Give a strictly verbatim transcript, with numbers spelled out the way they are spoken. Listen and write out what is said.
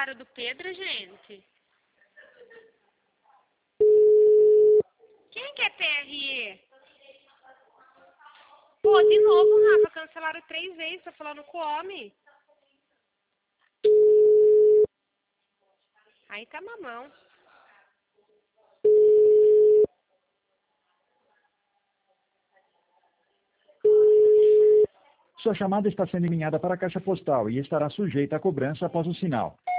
cancelaram do Pedro, gente? Quem que é T R E? Pô, de novo, Rafa, cancelaram três vezes, tô falando com o homem. Aí tá mamão. Sua chamada está sendo encaminhada para a caixa postal e estará sujeita a cobrança após o sinal.